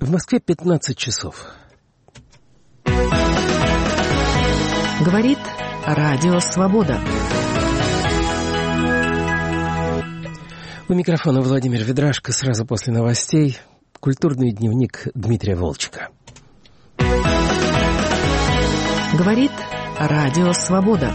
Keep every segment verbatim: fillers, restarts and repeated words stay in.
В Москве пятнадцать часов. Говорит Радио Свобода. У микрофона Владимир Ведрашко. Сразу после новостей культурный дневник Дмитрия Волчка. Говорит Радио Свобода.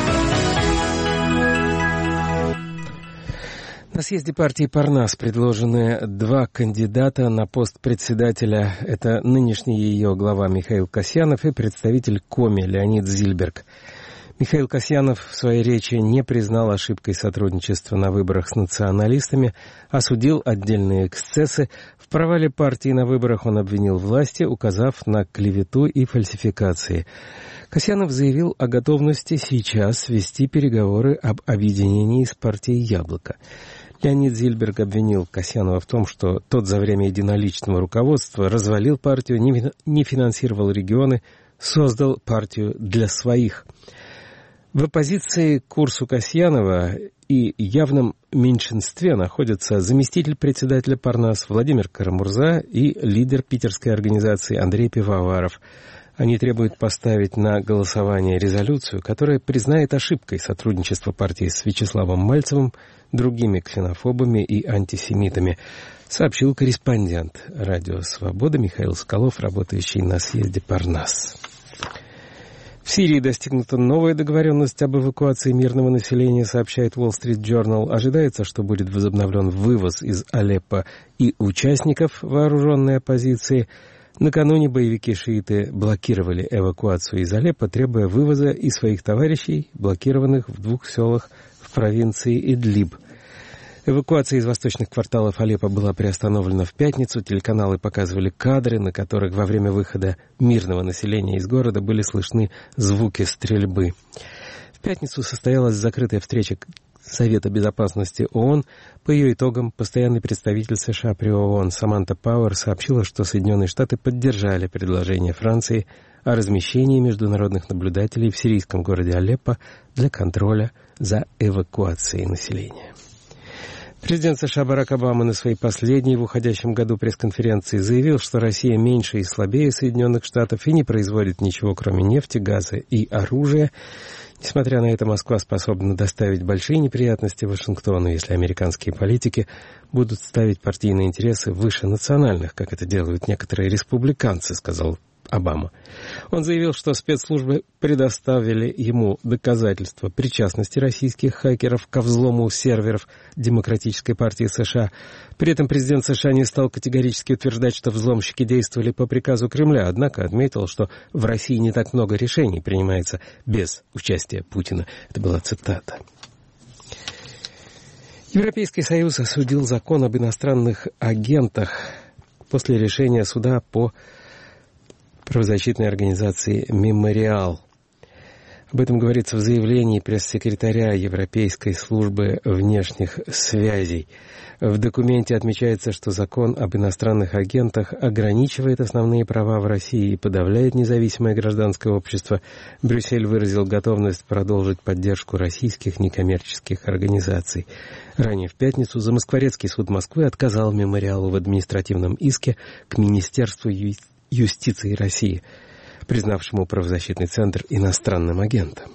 На съезде партии Парнас предложены два кандидата на пост председателя. Это нынешний ее глава Михаил Касьянов и представитель Коми Леонид Зильберг. Михаил Касьянов в своей речи не признал ошибкой сотрудничества на выборах с националистами, осудил отдельные эксцессы. В провале партии на выборах он обвинил власти, указав на клевету и фальсификации. Касьянов заявил о готовности сейчас вести переговоры об объединении с партией «Яблоко». Леонид Зильберг обвинил Касьянова в том, что тот за время единоличного руководства развалил партию, не финансировал регионы, создал партию для своих. В оппозиции к курсу Касьянова и явном меньшинстве находятся заместитель председателя Парнас Владимир Карамурза и лидер питерской организации Андрей Пивоваров. Они требуют поставить на голосование резолюцию, которая признает ошибкой сотрудничество партии с Вячеславом Мальцевым, другими ксенофобами и антисемитами, сообщил корреспондент Радио Свобода Михаил Соколов, работающий на съезде Парнас. В Сирии достигнута новая договоренность об эвакуации мирного населения, сообщает Wall Street Journal. Ожидается, что будет возобновлен вывоз из Алеппо и участников вооруженной оппозиции. Накануне боевики-шииты блокировали эвакуацию из Алеппо, требуя вывоза и своих товарищей, блокированных в двух селах в провинции Идлиб. Эвакуация из восточных кварталов Алеппо была приостановлена в пятницу. Телеканалы показывали кадры, на которых во время выхода мирного населения из города были слышны звуки стрельбы. В пятницу состоялась закрытая встреча Совета безопасности ООН. По ее итогам постоянный представитель США при ООН Саманта Пауэр сообщила, что Соединенные Штаты поддержали предложение Франции о размещении международных наблюдателей в сирийском городе Алеппо для контроля за эвакуацией населения. Президент США Барак Обама на своей последней в уходящем году пресс-конференции заявил, что Россия меньше и слабее Соединенных Штатов и не производит ничего, кроме нефти, газа и оружия. Несмотря на это, Москва способна доставить большие неприятности Вашингтону, если американские политики будут ставить партийные интересы выше национальных, как это делают некоторые республиканцы, сказал Обама. Он заявил, что спецслужбы предоставили ему доказательства причастности российских хакеров ко взлому серверов Демократической партии США. При этом президент США не стал категорически утверждать, что взломщики действовали по приказу Кремля, однако отметил, что в России не так много решений принимается без участия Путина. Это была цитата. Европейский Союз осудил закон об иностранных агентах после решения суда по правозащитной организации «Мемориал». Об этом говорится в заявлении пресс-секретаря Европейской службы внешних связей. В документе отмечается, что закон об иностранных агентах ограничивает основные права в России и подавляет независимое гражданское общество. Брюссель выразил готовность продолжить поддержку российских некоммерческих организаций. Ранее в пятницу Замоскворецкий суд Москвы отказал «Мемориалу» в административном иске к Министерству юстиции. юстиции России, признавшему правозащитный центр иностранным агентом.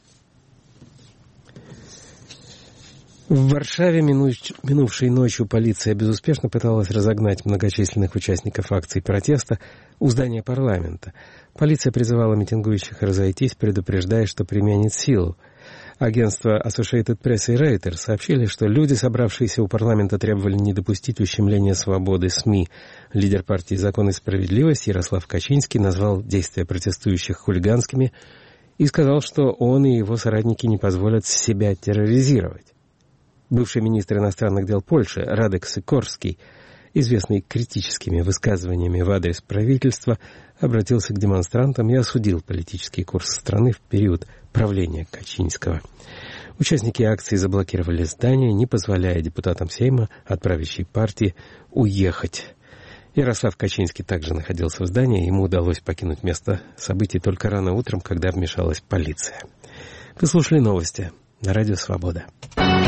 В Варшаве минувшей ночью полиция безуспешно пыталась разогнать многочисленных участников акций протеста у здания парламента. Полиция призывала митингующих разойтись, предупреждая, что применит силу. Агентства Associated Press и Reuters сообщили, что люди, собравшиеся у парламента, требовали не допустить ущемления свободы СМИ. Лидер партии «Закон и справедливость» Ярослав Качинский назвал действия протестующих хулиганскими и сказал, что он и его соратники не позволят себя терроризировать. Бывший министр иностранных дел Польши Радек Сикорский, известный критическими высказываниями в адрес правительства, обратился к демонстрантам и осудил политический курс страны в период правления Качинского. Участники акции заблокировали здание, не позволяя депутатам Сейма от правящей партии уехать. Ярослав Качинский также находился в здании, ему удалось покинуть место событий только рано утром, когда вмешалась полиция. Вы слушали новости на Радио Свобода.